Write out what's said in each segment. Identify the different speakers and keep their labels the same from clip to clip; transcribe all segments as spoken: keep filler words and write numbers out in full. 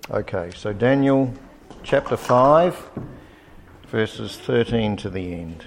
Speaker 1: Okay, so Daniel chapter five, verses thirteen to the end.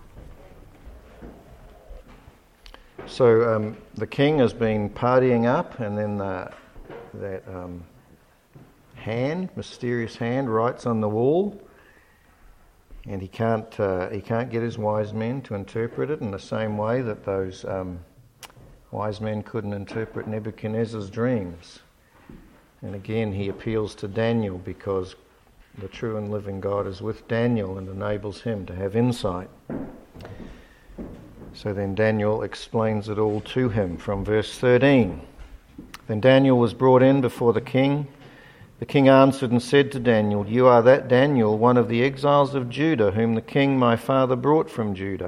Speaker 1: So um, the king has been partying up, and then the, that um, hand, mysterious hand, writes on the wall, and he can't uh, he can't get his wise men to interpret it in the same way that those um, wise men couldn't interpret Nebuchadnezzar's dreams. And again, he appeals to Daniel because the true and living God is with Daniel and enables him to have insight. So then Daniel explains it all to him from verse thirteen. Then Daniel was brought in before the king. The king answered and said to Daniel, "You are that Daniel, one of the exiles of Judah, whom the king my father brought from Judah.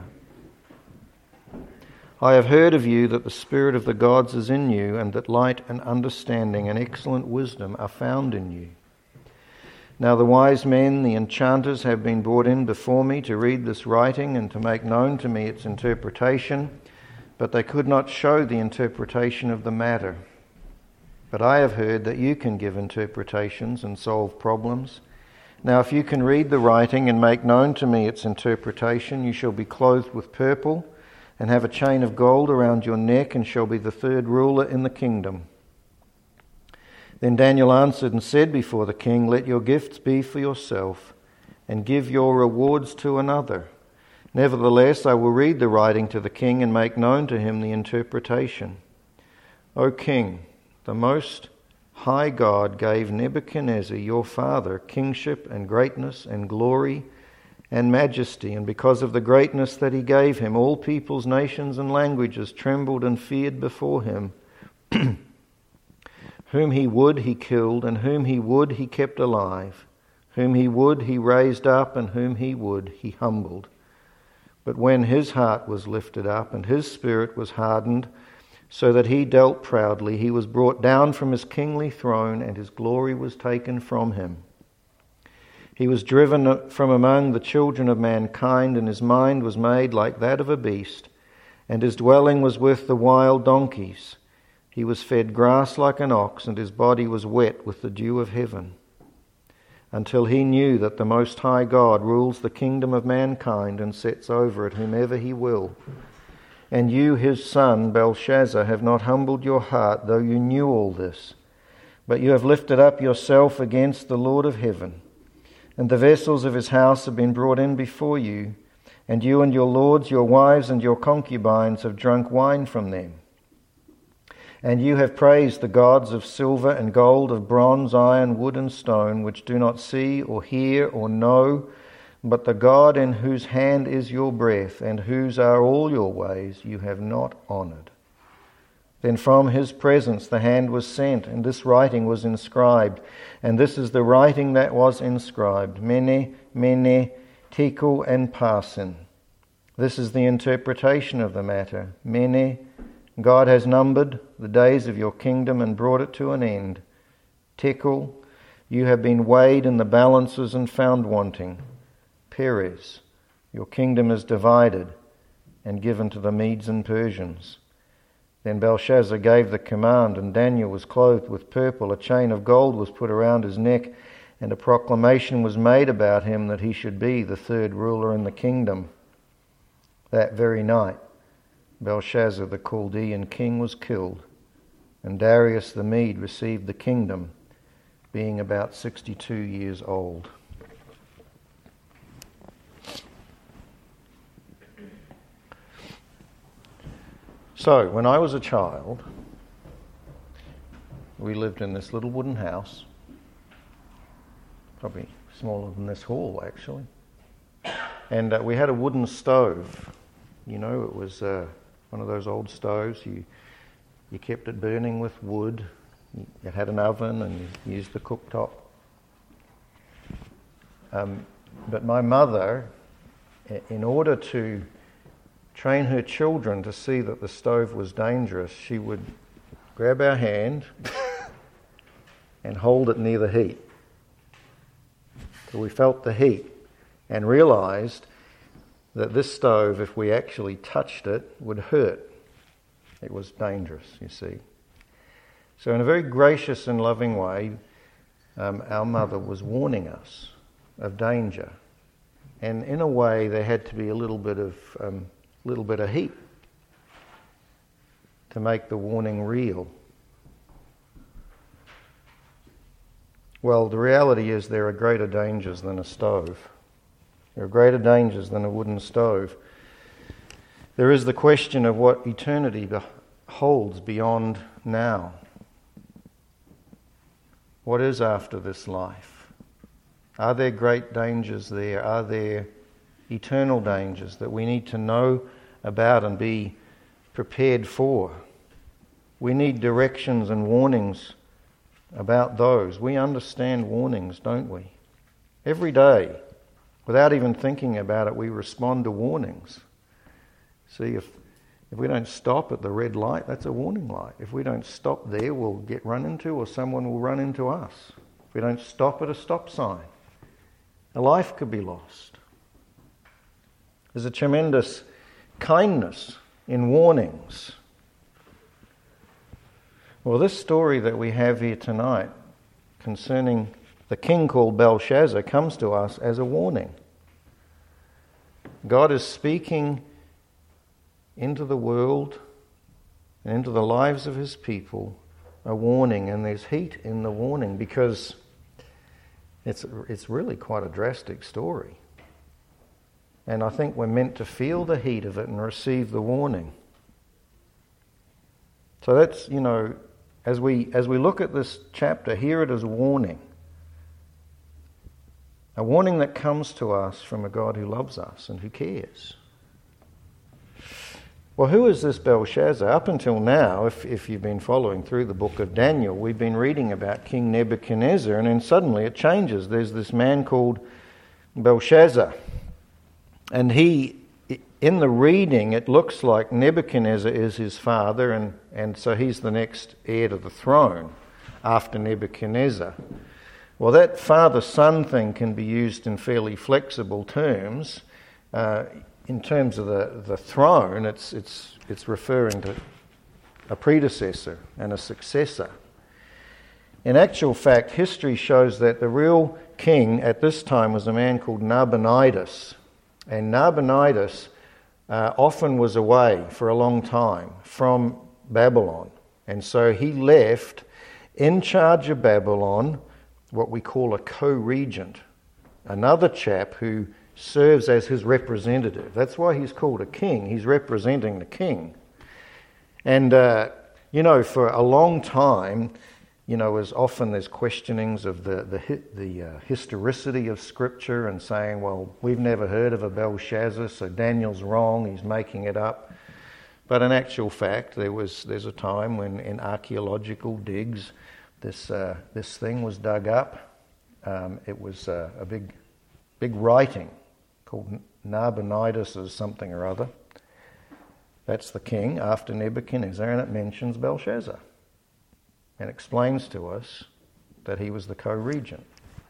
Speaker 1: I have heard of you that the spirit of the gods is in you, and that light and understanding and excellent wisdom are found in you. Now the wise men, the enchanters, have been brought in before me to read this writing and to make known to me its interpretation, but they could not show the interpretation of the matter. But I have heard that you can give interpretations and solve problems. Now if you can read the writing and make known to me its interpretation, you shall be clothed with purple and have a chain of gold around your neck, and shall be the third ruler in the kingdom." Then Daniel answered and said before the king, "Let your gifts be for yourself, and give your rewards to another. Nevertheless, I will read the writing to the king and make known to him the interpretation. O king, the Most High God gave Nebuchadnezzar your father kingship and greatness and glory and majesty, and because of the greatness that he gave him, all peoples, nations, and languages trembled and feared before him. Whom he would, he killed, and whom he would, he kept alive. Whom he would, he raised up, and whom he would, he humbled. But when his heart was lifted up, and his spirit was hardened, so that he dealt proudly, he was brought down from his kingly throne, and his glory was taken from him. He was driven from among the children of mankind, and his mind was made like that of a beast, and his dwelling was with the wild donkeys. He was fed grass like an ox, and his body was wet with the dew of heaven, until he knew that the Most High God rules the kingdom of mankind and sets over it whomever he will. And you, his son, Belshazzar, have not humbled your heart, though you knew all this, but you have lifted up yourself against the Lord of heaven. And the vessels of his house have been brought in before you, and you and your lords, your wives, and your concubines have drunk wine from them. And you have praised the gods of silver and gold, of bronze, iron, wood, and stone, which do not see or hear or know, but the God in whose hand is your breath, and whose are all your ways, you have not honoured. Then from his presence the hand was sent, and this writing was inscribed. And this is the writing that was inscribed: Mene, Mene, Tekel, and Parsin. This is the interpretation of the matter. Mene, God has numbered the days of your kingdom and brought it to an end. Tekel, you have been weighed in the balances and found wanting. Peres, your kingdom is divided and given to the Medes and Persians. Then Belshazzar gave the command, and Daniel was clothed with purple. A chain of gold was put around his neck, and a proclamation was made about him that he should be the third ruler in the kingdom. That very night, Belshazzar the Chaldean king was killed, and Darius the Mede received the kingdom, being about sixty-two years old. So, when I was a child, we lived in this little wooden house, probably smaller than this hall actually, and uh, we had a wooden stove. You know, it was uh, one of those old stoves. You you kept it burning with wood. It had an oven, and you used the cooktop. Um, but my mother, in order to train her children to see that the stove was dangerous, she would grab our hand and hold it near the heat. So we felt the heat and realised that this stove, if we actually touched it, would hurt. It was dangerous, you see. So in a very gracious and loving way, um, our mother was warning us of danger. And in a way, there had to be a little bit of um, little bit of heat to make the warning real. Well, the reality is there are greater dangers than a stove. There are greater dangers than a wooden stove. There is the question of what eternity holds beyond now. What is after this life? Are there great dangers there? Are there eternal dangers that we need to know about and be prepared for? We need directions and warnings about those. We understand warnings, don't we? Every day, without even thinking about it, we respond to warnings. See, if if we don't stop at the red light, that's a warning light. If we don't stop there, we'll get run into, or someone will run into us. If we don't stop at a stop sign, a life could be lost. There's a tremendous kindness in warnings. Well, this story that we have here tonight concerning the king called Belshazzar comes to us as a warning. God is speaking into the world and into the lives of his people a warning, and there's heat in the warning because it's it's really quite a drastic story. And I think we're meant to feel the heat of it and receive the warning. So that's, you know, as we as we look at this chapter, hear it as a warning. A warning that comes to us from a God who loves us and who cares. Well, who is this Belshazzar? Up until now, if, if you've been following through the book of Daniel, we've been reading about King Nebuchadnezzar, and then suddenly it changes. There's this man called Belshazzar. And he, in the reading, it looks like Nebuchadnezzar is his father, and, and so he's the next heir to the throne after Nebuchadnezzar. Well, that father-son thing can be used in fairly flexible terms. Uh, in terms of the, the throne, it's it's it's referring to a predecessor and a successor. In actual fact, history shows that the real king at this time was a man called Nabonidus. And Nabonidus uh, often was away for a long time from Babylon. And so he left in charge of Babylon what we call a co-regent, another chap who serves as his representative. That's why he's called a king. He's representing the king. And, uh, you know, for a long time, you know, as often there's questionings of the the, the uh, historicity of Scripture and saying, well, we've never heard of a Belshazzar, so Daniel's wrong, he's making it up. But in actual fact, there was there's a time when in archaeological digs, this uh, this thing was dug up. Um, it was uh, a big, big writing called Nabonidus or something or other. That's the king after Nebuchadnezzar, and it mentions Belshazzar and explains to us that he was the co-regent.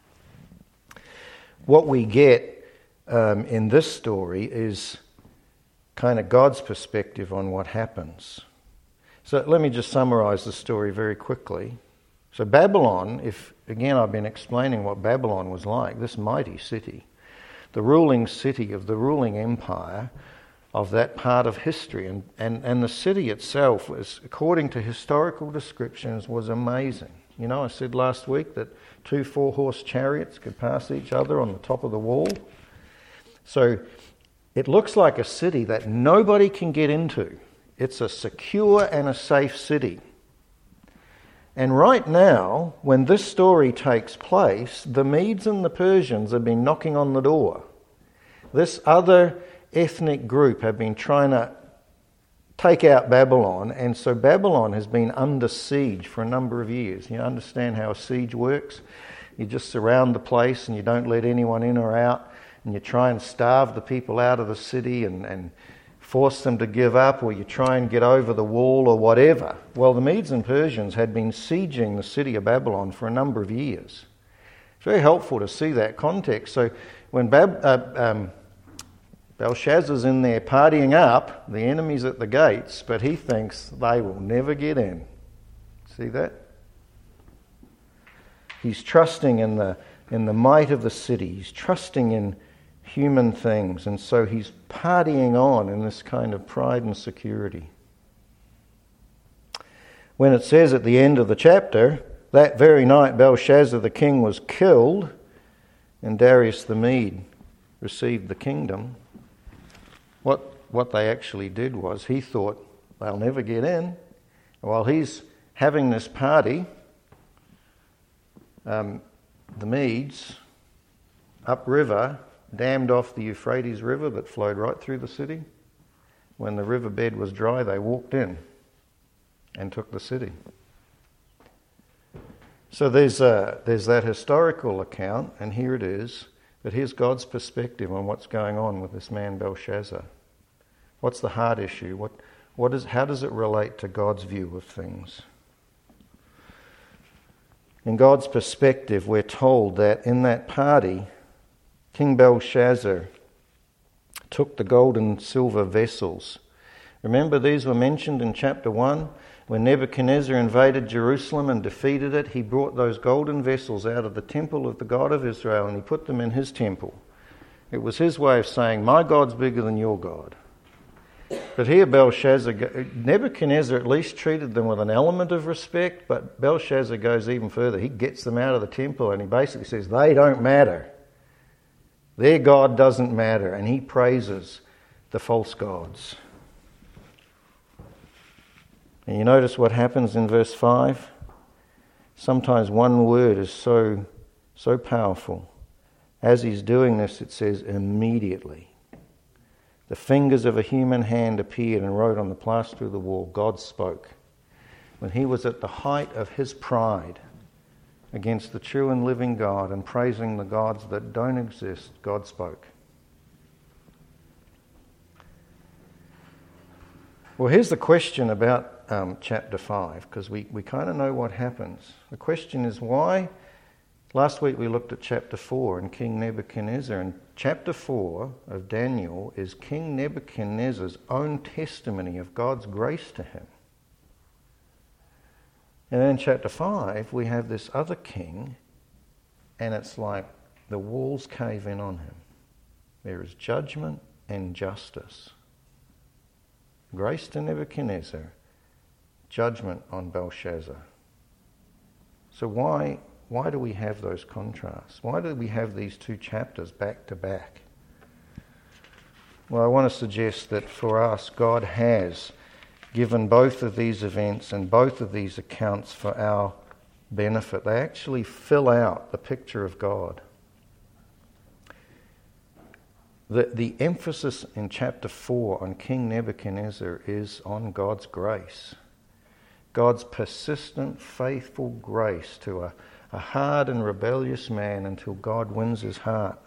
Speaker 1: What we get um, in this story is kind of God's perspective on what happens. So let me just summarize the story very quickly. So Babylon, if again I've been explaining what Babylon was like, this mighty city, the ruling city of the ruling empire of that part of history. And, and, and the city itself, was, according to historical descriptions, was amazing. You know, I said last week that two four-horse chariots could pass each other on the top of the wall. So it looks like a city that nobody can get into. It's a secure and a safe city. And right now, when this story takes place, the Medes and the Persians have been knocking on the door. This other ethnic group have been trying to take out Babylon, and so Babylon has been under siege for a number of years. You understand how a siege works? You just surround the place and you don't let anyone in or out, and you try and starve the people out of the city and, and force them to give up, or you try and get over the wall or whatever. Well, the Medes and Persians had been sieging the city of Babylon for a number of years. It's very helpful to see that context. So when Bab, uh, um, Belshazzar's in there partying up, the enemy's at the gates, but he thinks they will never get in. See that? He's trusting in the, in the might of the city. He's trusting in human things. And so he's partying on in this kind of pride and security. When it says at the end of the chapter, that very night Belshazzar the king was killed and Darius the Mede received the kingdom, what, what they actually did was he thought, they'll never get in. While he's having this party, um, the Medes upriver dammed off the Euphrates River that flowed right through the city. When the riverbed was dry, they walked in and took the city. So there's a, there's that historical account, and here it is. But here's God's perspective on what's going on with this man Belshazzar. What's the heart issue? What, what is, how does it relate to God's view of things? In God's perspective, we're told that in that party, King Belshazzar took the gold and silver vessels. Remember, these were mentioned in chapter one. When Nebuchadnezzar invaded Jerusalem and defeated it, he brought those golden vessels out of the temple of the God of Israel and he put them in his temple. It was his way of saying, my God's bigger than your God. But here Belshazzar, Nebuchadnezzar at least treated them with an element of respect, but Belshazzar goes even further. He gets them out of the temple and he basically says, they don't matter. Their God doesn't matter, and he praises the false gods. And you notice what happens in verse five? Sometimes one word is so, so powerful. As he's doing this, it says, immediately. The fingers of a human hand appeared and wrote on the plaster of the wall, God spoke. When he was at the height of his pride against the true and living God and praising the gods that don't exist, God spoke. Well, here's the question about um, chapter five, because we, we kind of know what happens. The question is why? Last week we looked at chapter four and King Nebuchadnezzar, and chapter four of Daniel is King Nebuchadnezzar's own testimony of God's grace to him. And then in chapter five we have this other king, and it's like the walls cave in on him. There is judgment and justice. Grace to Nebuchadnezzar, judgment on Belshazzar. So why, why do we have those contrasts? Why do we have these two chapters back to back? Well, I want to suggest that for us, God has given both of these events and both of these accounts for our benefit. They actually fill out the picture of God. The, the emphasis in chapter four on King Nebuchadnezzar is on God's grace. God's persistent, faithful grace to a, a hard and rebellious man until God wins his heart.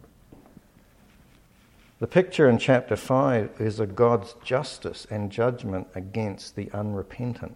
Speaker 1: The picture in chapter five is of God's justice and judgment against the unrepentant.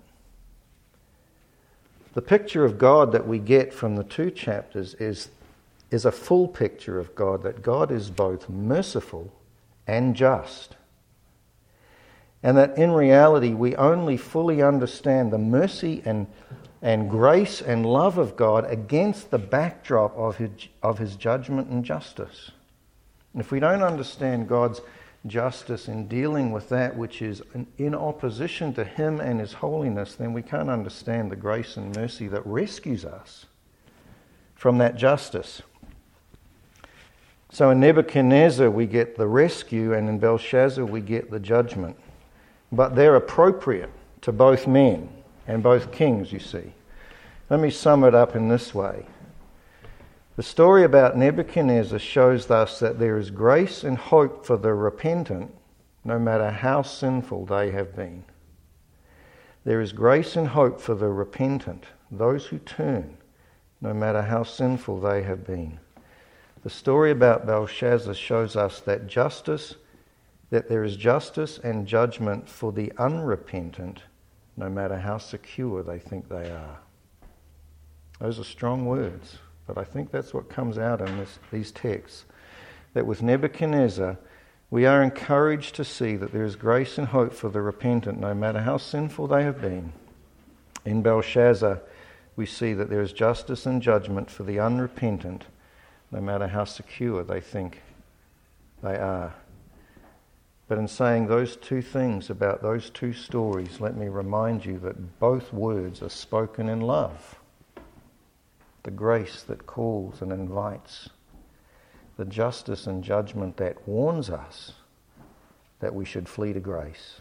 Speaker 1: The picture of God that we get from the two chapters is is a full picture of God, that God is both merciful and just. And that in reality we only fully understand the mercy and, and grace and love of God against the backdrop of his, of his judgment and justice. And if we don't understand God's justice in dealing with that which is in opposition to him and his holiness, then we can't understand the grace and mercy that rescues us from that justice. So in Nebuchadnezzar we get the rescue, and in Belshazzar we get the judgment. But they're appropriate to both men and both kings, you see. Let me sum it up in this way. The story about Nebuchadnezzar shows us that there is grace and hope for the repentant, no matter how sinful they have been. There is grace and hope for the repentant, those who turn, no matter how sinful they have been. The story about Belshazzar shows us that justice, that there is justice and judgment for the unrepentant, no matter how secure they think they are. Those are strong words, but I think that's what comes out in this, these texts. That with Nebuchadnezzar, we are encouraged to see that there is grace and hope for the repentant, no matter how sinful they have been. In Belshazzar, we see that there is justice and judgment for the unrepentant, no matter how secure they think they are. But in saying those two things about those two stories, let me remind you that both words are spoken in love. The grace that calls and invites, the justice and judgment that warns us that we should flee to grace.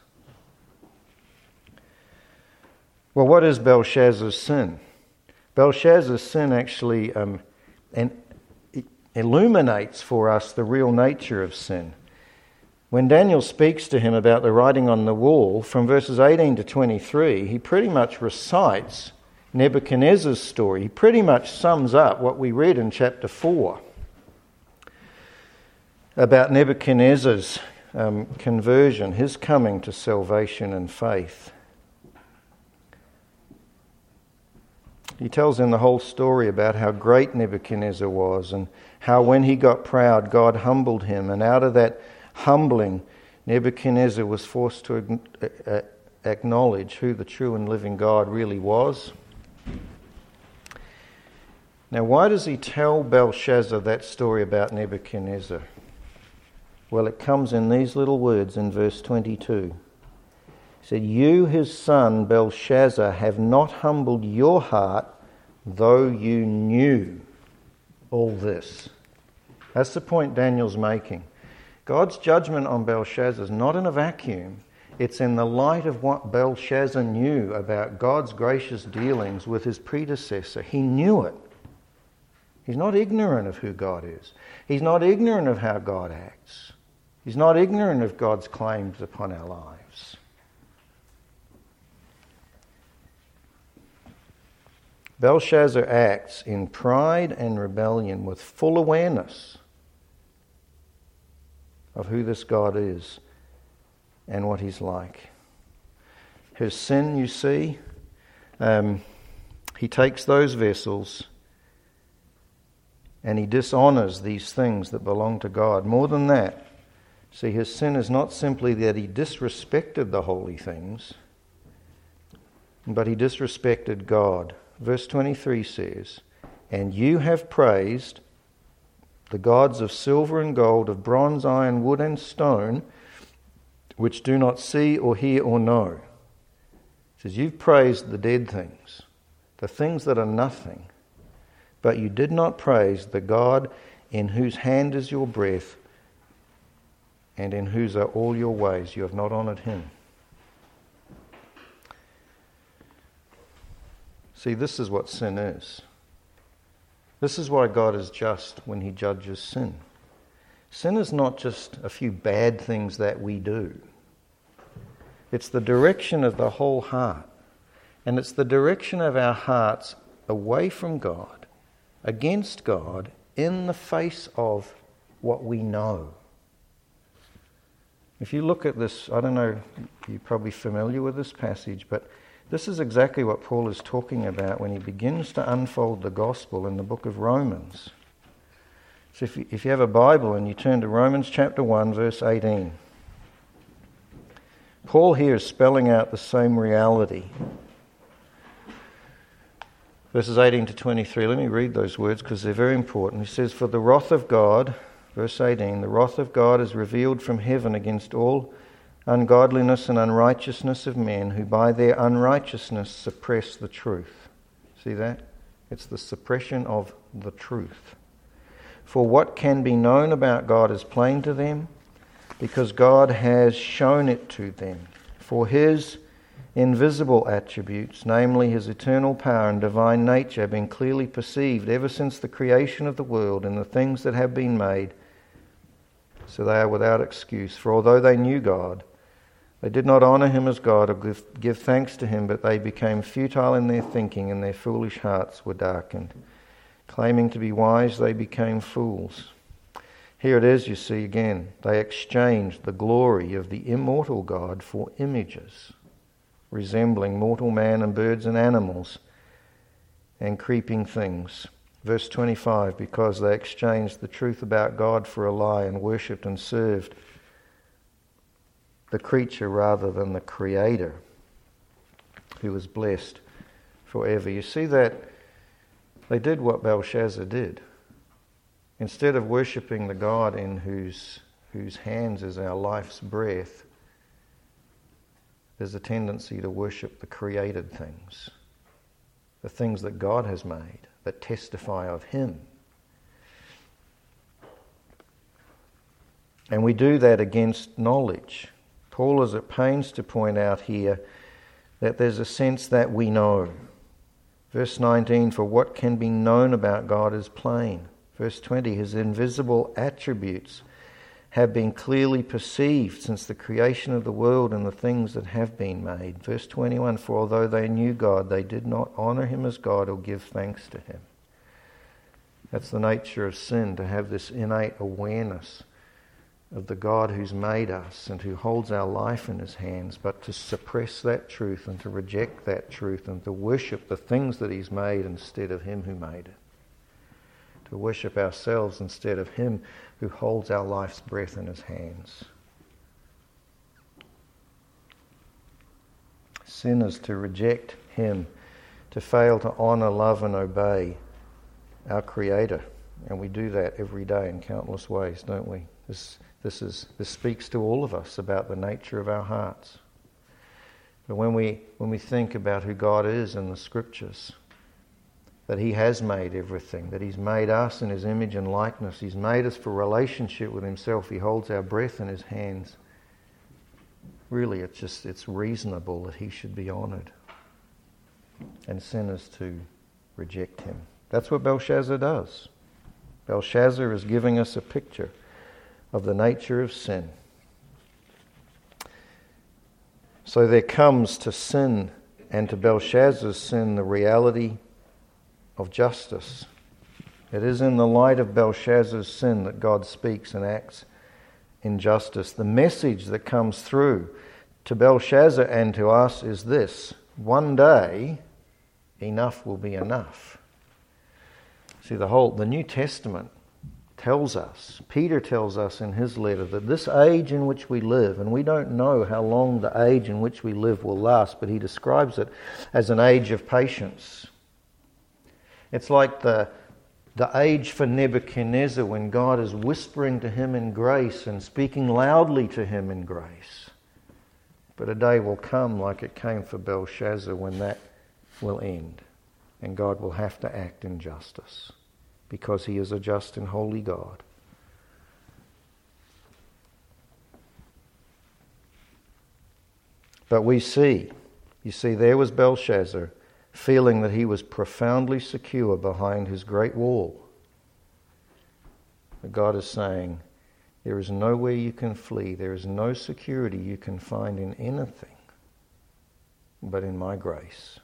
Speaker 1: Well, what is Belshazzar's sin? Belshazzar's sin actually um, and illuminates for us the real nature of sin. When Daniel speaks to him about the writing on the wall, from verses eighteen to twenty-three, he pretty much recites Nebuchadnezzar's story. He pretty much sums up what we read in chapter four about Nebuchadnezzar's um, conversion, his coming to salvation and faith. He tells him the whole story about how great Nebuchadnezzar was and how when he got proud, God humbled him. And out of that humbling, Nebuchadnezzar was forced to acknowledge who the true and living God really was. Now, why does he tell Belshazzar that story about Nebuchadnezzar? Well, it comes in these little words in verse twenty-two. He said, "You, his son, Belshazzar, have not humbled your heart, though you knew all this." That's the point Daniel's making. God's judgment on Belshazzar is not in a vacuum. It's in the light of what Belshazzar knew about God's gracious dealings with his predecessor. He knew it. He's not ignorant of who God is. He's not ignorant of how God acts. He's not ignorant of God's claims upon our lives. Belshazzar acts in pride and rebellion with full awareness of who this God is and what he's like. His sin, you see, um, he takes those vessels and he dishonours these things that belong to God. More than that, see, his sin is not simply that he disrespected the holy things, but he disrespected God. Verse twenty-three says, "And you have praised the gods of silver and gold, of bronze, iron, wood and stone, which do not see or hear or know." It says, you've praised the dead things, the things that are nothing, but you did not praise the God in whose hand is your breath and in whose are all your ways. You have not honoured him. See, this is what sin is. This is why God is just when he judges sin. Sin is not just a few bad things that we do. It's the direction of the whole heart. And it's the direction of our hearts away from God, against God, in the face of what we know. If you look at this, I don't know, you're probably familiar with this passage, but this is exactly what Paul is talking about when he begins to unfold the gospel in the book of Romans. So if you, if you have a Bible and you turn to Romans chapter one, verse eighteen, Paul here is spelling out the same reality. Verses eighteen to twenty-three, let me read those words because they're very important. He says, "For the wrath of God," verse eighteen, "the wrath of God is revealed from heaven against all ungodliness and unrighteousness of men who by their unrighteousness suppress the truth." See that? It's the suppression of the truth. "For what can be known about God is plain to them, because God has shown it to them. For his invisible attributes, namely his eternal power and divine nature, have been clearly perceived ever since the creation of the world and the things that have been made, so they are without excuse. For although they knew God, they did not honour him as God or give, give thanks to him, but they became futile in their thinking, and their foolish hearts were darkened. Claiming to be wise, they became fools." Here it is, you see again. They exchanged the glory of the immortal God for images, resembling mortal man and birds and animals and creeping things. Verse twenty-five, "Because they exchanged the truth about God for a lie and worshipped and served the creature rather than the Creator, who is blessed forever. You see that they did what Belshazzar did. Instead of worshipping the God in whose, whose hands is our life's breath, there's a tendency to worship the created things, the things that God has made, that testify of Him. And we do that against knowledge. Paul is at pains to point out here that there's a sense that we know. Verse nineteen, for what can be known about God is plain. Verse twenty, His invisible attributes have been clearly perceived since the creation of the world and the things that have been made. Verse twenty-one, for although they knew God, they did not honour Him as God or give thanks to Him. That's the nature of sin, to have this innate awareness of the God who's made us and who holds our life in His hands, but to suppress that truth and to reject that truth and to worship the things that He's made instead of Him who made it. To worship ourselves instead of Him who holds our life's breath in His hands. Sin is to reject Him, to fail to honour, love and obey our Creator. And we do that every day in countless ways, don't we? This, this, is, this speaks to all of us about the nature of our hearts. But when we, when we think about who God is in the Scriptures, that He has made everything, that He's made us in His image and likeness, He's made us for relationship with Himself, He holds our breath in His hands, really it's just, it's reasonable that He should be honoured. And sin is to reject Him. That's what Belshazzar does. Belshazzar is giving us a picture of the nature of sin. So there comes to sin and to Belshazzar's sin the reality of justice. It is in the light of Belshazzar's sin that God speaks and acts in justice. The message that comes through to Belshazzar and to us is this: one day enough will be enough. See, the whole the New Testament tells us, Peter tells us in his letter, that this age in which we live, and we don't know how long the age in which we live will last, but he describes it as an age of patience. It's like the, the age for Nebuchadnezzar when God is whispering to him in grace and speaking loudly to him in grace. But a day will come like it came for Belshazzar when that will end, and God will have to act in justice, because He is a just and holy God. But we see, you see, there was Belshazzar feeling that he was profoundly secure behind his great wall. But God is saying, there is nowhere you can flee, there is no security you can find in anything but in my grace.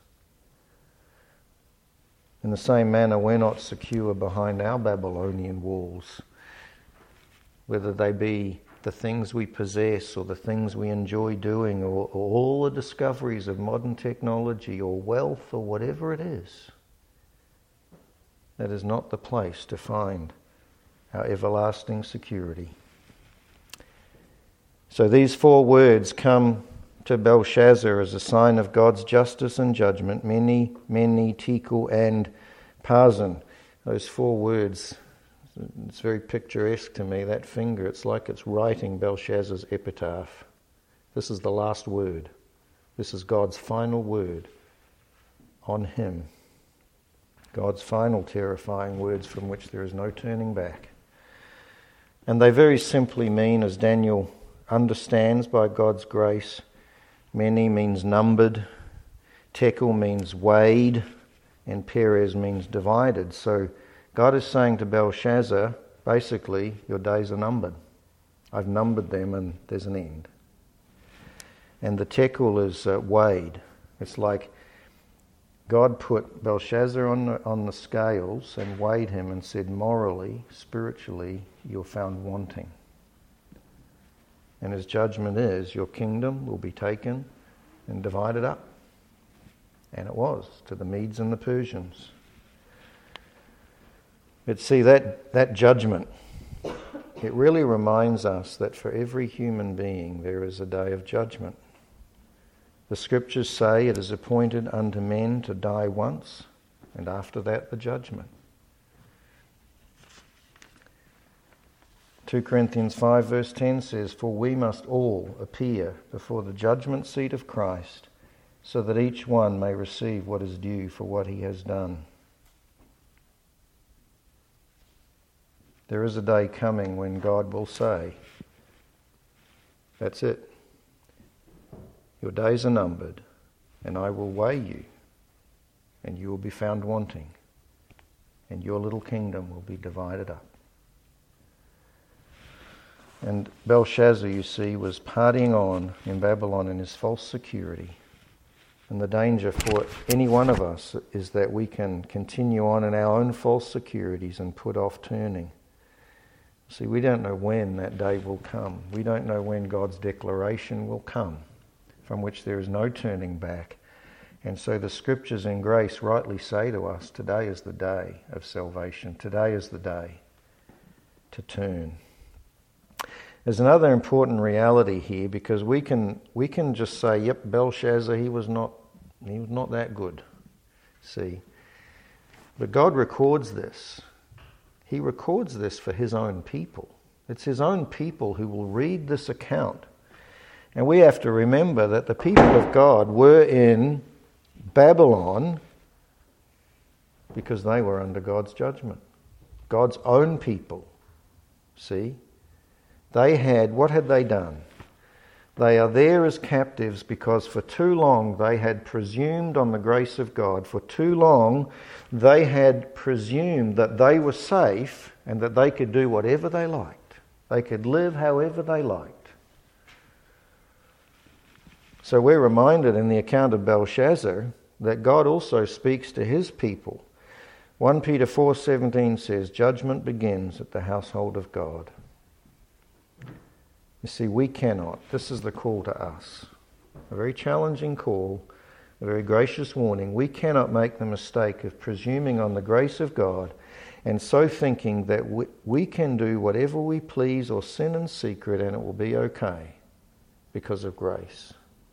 Speaker 1: In the same manner, we're not secure behind our Babylonian walls, whether they be the things we possess or the things we enjoy doing or, or all the discoveries of modern technology or wealth or whatever it is. That is not the place to find our everlasting security. So these four words come to Belshazzar as a sign of God's justice and judgment: Mene, Mene, Tekel, and Parsin. Those four words, it's very picturesque to me. That finger, it's like it's writing Belshazzar's epitaph. This is the last word. This is God's final word on him. God's final terrifying words from which there is no turning back. And they very simply mean, as Daniel understands by God's grace, Mene means numbered, Tekel means weighed, and Perez means divided. So God is saying to Belshazzar, basically, your days are numbered. I've numbered them and there's an end. And the Tekel is uh, weighed. It's like God put Belshazzar on the, on the scales and weighed him and said, morally, spiritually, you're found wanting. And his judgment is, your kingdom will be taken and divided up. And it was, to the Medes and the Persians. But see, that, that judgment, it really reminds us that for every human being there is a day of judgment. The scriptures say it is appointed unto men to die once, and after that the judgment. Second Corinthians five verse ten says, "For we must all appear before the judgment seat of Christ, so that each one may receive what is due for what he has done." There is a day coming when God will say, "That's it. Your days are numbered, and I will weigh you, and you will be found wanting, and your little kingdom will be divided up." And Belshazzar, you see, was partying on in Babylon in his false security. And the danger for any one of us is that we can continue on in our own false securities and put off turning. See, we don't know when that day will come. We don't know when God's declaration will come, from which there is no turning back. And so the scriptures in grace rightly say to us, today is the day of salvation. Today is the day to turn. There's another important reality here, because we can we can just say, yep, Belshazzar, he was not he was not that good. See. But God records this. He records this for his own people. It's his own people who will read this account. And we have to remember that the people of God were in Babylon because they were under God's judgment. God's own people. See? They had, what had they done? They are there as captives because for too long they had presumed on the grace of God. For too long they had presumed that they were safe and that they could do whatever they liked. They could live however they liked. So we're reminded in the account of Belshazzar that God also speaks to his people. First Peter four seventeen says, "Judgment begins at the household of God." You see, we cannot. This is the call to us. A very challenging call, a very gracious warning. We cannot make the mistake of presuming on the grace of God and so thinking that we, we can do whatever we please or sin in secret and it will be okay because of grace.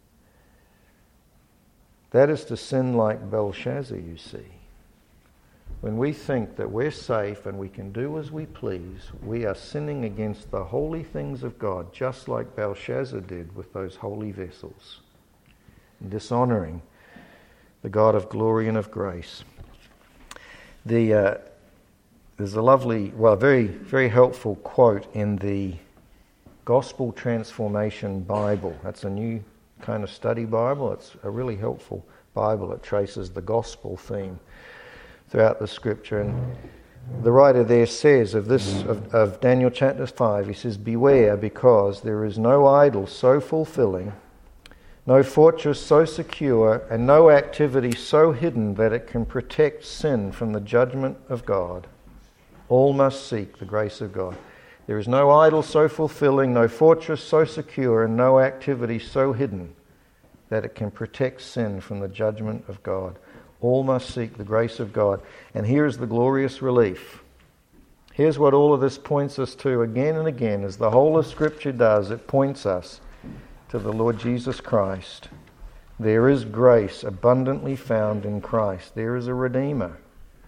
Speaker 1: That is to sin like Belshazzar, you see. When we think that we're safe and we can do as we please, we are sinning against the holy things of God, just like Belshazzar did with those holy vessels, and dishonouring the God of glory and of grace. The uh, there's a lovely, well, very, very helpful quote in the Gospel Transformation Bible. That's a new kind of study Bible. It's a really helpful Bible. It traces the gospel theme throughout the scripture. And the writer there says of this, of, of Daniel chapter five, he says, "Beware, because there is no idol so fulfilling, no fortress so secure, and no activity so hidden that it can protect sin from the judgment of God. All must seek the grace of God. There is no idol so fulfilling, no fortress so secure, and no activity so hidden that it can protect sin from the judgment of God. All must seek the grace of God." And here's the glorious relief. Here's what all of this points us to again and again, as the whole of Scripture does. It points us to the Lord Jesus Christ. There is grace abundantly found in Christ. There is a Redeemer.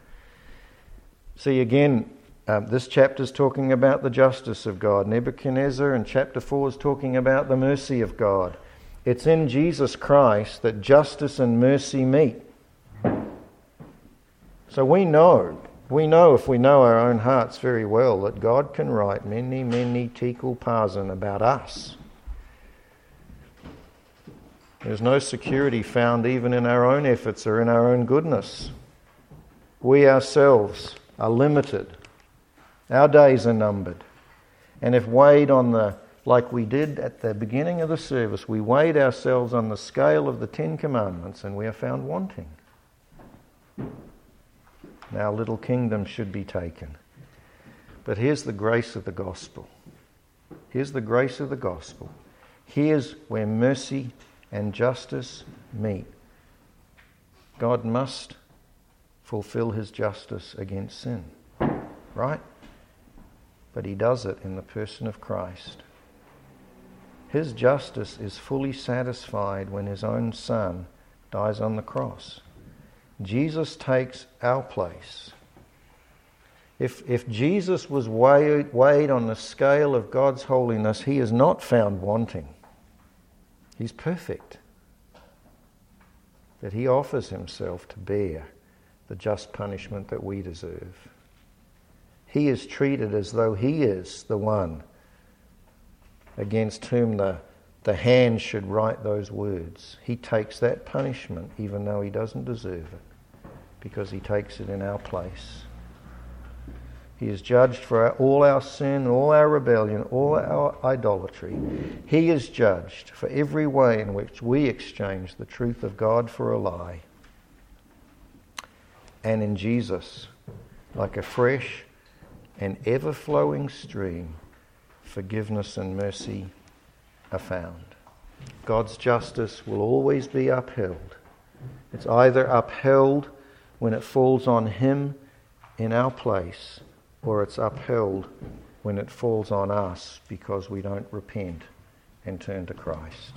Speaker 1: See, again, um, this chapter is talking about the justice of God. Nebuchadnezzar, and chapter four is talking about the mercy of God. It's in Jesus Christ that justice and mercy meet. So we know, we know if we know our own hearts very well, that God can write many, many tikul parsin about us. There's no security found even in our own efforts or in our own goodness. We ourselves are limited. Our days are numbered. And if weighed on the, like we did at the beginning of the service, we weighed ourselves on the scale of the Ten Commandments and we are found wanting. Our little kingdom should be taken. But here's the grace of the gospel. Here's the grace of the gospel. Here's where mercy and justice meet. God must fulfill his justice against sin. Right? But he does it in the person of Christ. His justice is fully satisfied when his own Son dies on the cross. Jesus takes our place. If, if Jesus was weighed, weighed on the scale of God's holiness, he is not found wanting. He's perfect. That he offers himself to bear the just punishment that we deserve. He is treated as though he is the one against whom the, the hand should write those words. He takes that punishment even though he doesn't deserve it, because he takes it in our place. He is judged for our, all our sin, all our rebellion, all our idolatry. He is judged for every way in which we exchange the truth of God for a lie. And in Jesus, like a fresh and ever-flowing stream, forgiveness and mercy are found. God's justice will always be upheld. It's either upheld when it falls on him in our place, or it's upheld when it falls on us because we don't repent and turn to Christ.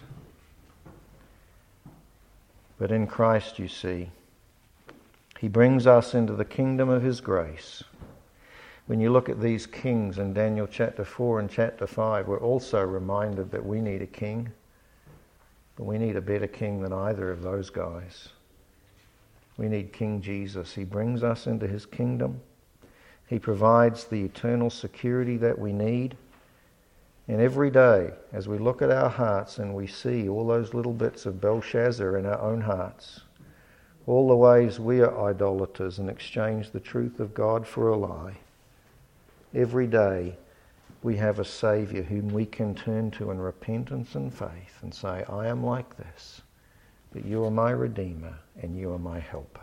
Speaker 1: But in Christ, you see, he brings us into the kingdom of his grace. When you look at these kings in Daniel chapter four and chapter five, we're also reminded that we need a king, but we need a better king than either of those guys. We need King Jesus. He brings us into his kingdom. He provides the eternal security that we need. And every day, as we look at our hearts and we see all those little bits of Belshazzar in our own hearts, all the ways we are idolaters and exchange the truth of God for a lie, every day we have a Saviour whom we can turn to in repentance and faith and say, I am like this, but you are my Redeemer and you are my helper.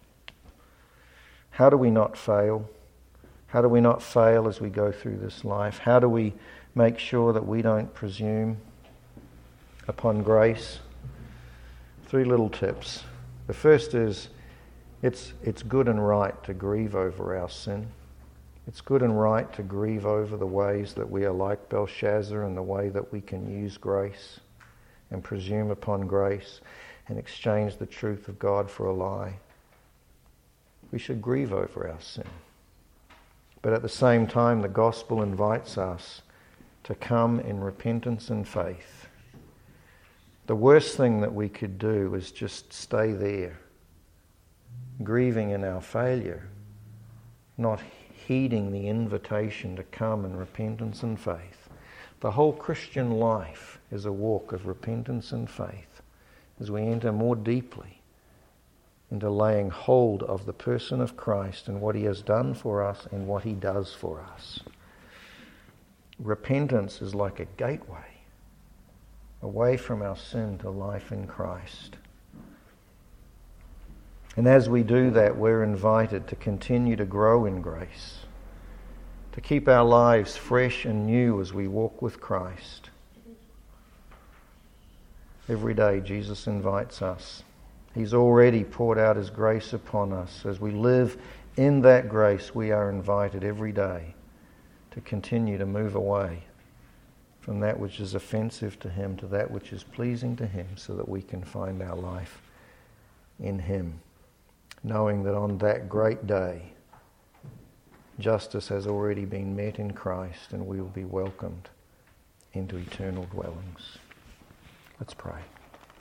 Speaker 1: How do we not fail? How do we not fail as we go through this life? How do we make sure that we don't presume upon grace? Three little tips. The first is, it's, it's good and right to grieve over our sin. It's good and right to grieve over the ways that we are like Belshazzar and the way that we can use grace and presume upon grace and exchange the truth of God for a lie. We should grieve over our sin. But at the same time, the gospel invites us to come in repentance and faith. The worst thing that we could do is just stay there, grieving in our failure, not heeding the invitation to come in repentance and faith. The whole Christian life is a walk of repentance and faith as we enter more deeply into laying hold of the person of Christ and what he has done for us and what he does for us. Repentance is like a gateway away from our sin to life in Christ. And as we do that, we're invited to continue to grow in grace, to keep our lives fresh and new as we walk with Christ. Every day, Jesus invites us. He's already poured out his grace upon us. As we live in that grace, we are invited every day to continue to move away from that which is offensive to him to that which is pleasing to him, so that we can find our life in him, knowing that on that great day, justice has already been met in Christ and we will be welcomed into eternal dwellings. Let's pray.